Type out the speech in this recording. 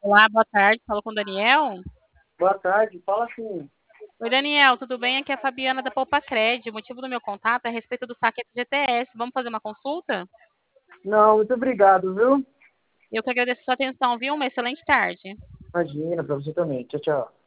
Olá, boa tarde. Falo com o Daniel. Boa tarde, fala assim. Oi, Daniel, tudo bem? Aqui é a Fabiana da Poupacred. O motivo do meu contato é a respeito do saque FGTS. Vamos fazer uma consulta? Não, muito obrigado, viu? Eu que agradeço a sua atenção, viu? Uma excelente tarde. Imagina, pra você também. Tchau, tchau.